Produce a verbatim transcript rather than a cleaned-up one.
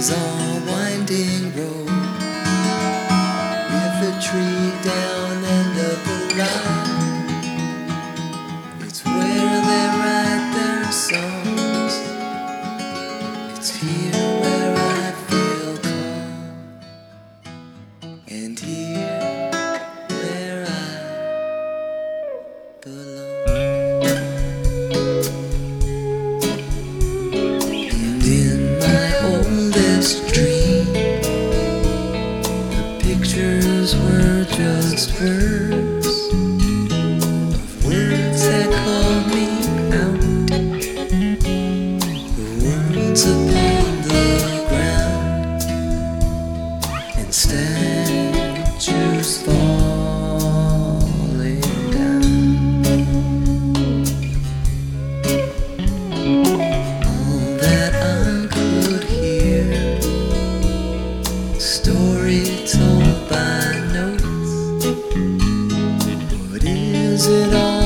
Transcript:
is our winding road, with a tree down end of the line. It's where they write their songs. It's here where I feel calm, and here where I belong. And in my oldest dream, the pictures were just verse of words that called me out. The words upon the ground, and statues falling down. All that I could hear, story told by notes. What is it all